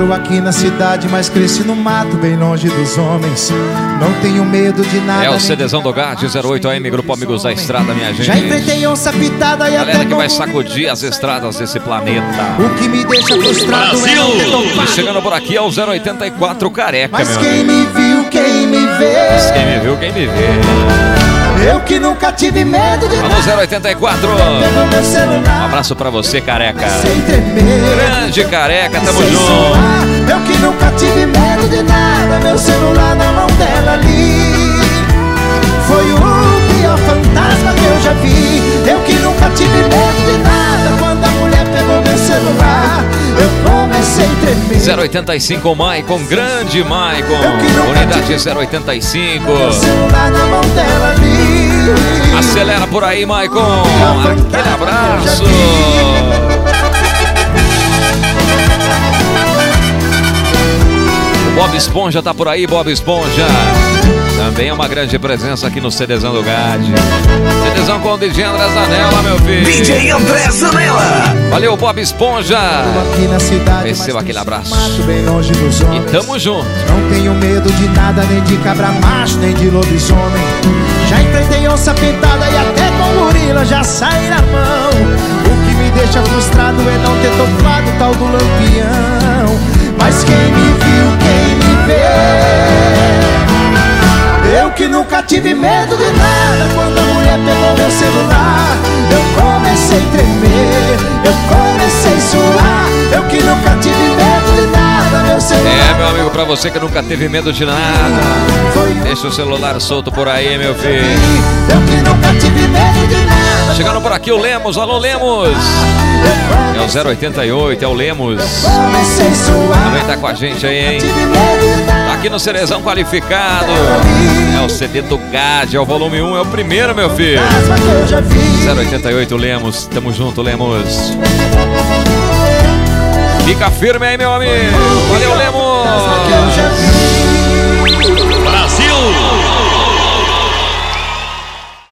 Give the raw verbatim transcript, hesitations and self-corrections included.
Moro aqui na cidade, mas cresci no mato, bem longe dos homens. Não tenho medo de nada. É o CDzão do Gade, zero oito A M, Grupo Amigos da Estrada, minha gente. Já enfrentei onça pitada e galera até que vai sacudir as estradas desse planeta. O que me deixa frustrado é não ter topado. E chegando por aqui é o zero oitenta e quatro Careca, mas meu quem amigo. me viu, quem me vê. Mas quem me viu, quem me vê. Eu que nunca tive medo de Alô, nada. zero oitenta e quatro. Pegou meu celular. Um abraço pra você, Careca. Sem tremer. Grande Careca, tamo Sem junto. suar. Eu que nunca tive medo de nada. Meu celular na mão dela ali. Foi o pior fantasma que eu já vi. Eu que nunca tive medo de nada. Quando a mulher pegou meu celular, eu comecei a tremer. zero oitenta e cinco Maicon, grande Maicon. Unidade zero oitenta e cinco. Meu celular na mão dela ali. Acelera por aí, Maicon. Aquele abraço. O Bob Esponja tá por aí, Bob Esponja. Também é uma grande presença aqui no CDzão do Gade. CDzão com o D J André Zanella, meu filho. D J André Zanella. Valeu, Bob Esponja. Aqui na cidade, receba aquele abraço. Mato, bem longe dos homens. E tamo junto. Não tenho medo de nada, nem de cabra macho, nem de lobisomem. Já enfrentei onça pintada e até com gorila já saí na mão. O que me deixa frustrado é não ter topado o tal do lampião. Mas quem me viu, quem me vê. Eu que nunca tive medo de nada. Quando a mulher pegou meu celular, eu comecei a tremer, eu comecei a suar. Eu que nunca tive medo de nada. Meu celular. É, meu amigo, pra você que nunca teve medo de nada, deixa o celular solto por aí, meu filho. Eu que nunca tive medo de nada. Chegando por aqui o Lemos, alô Lemos. É o zero oitenta e oito, é o Lemos. Comecei a suar. Também tá com a gente aí, hein? Tive medo de nada. Tá aqui no Cerezão Qualificado. É o C D do Gade, é o volume um, é o primeiro, meu filho. Que eu já vi. zero oitenta e oito Lemos, tamo junto, Lemos. Fica firme aí, meu amigo. Valeu, Lemos.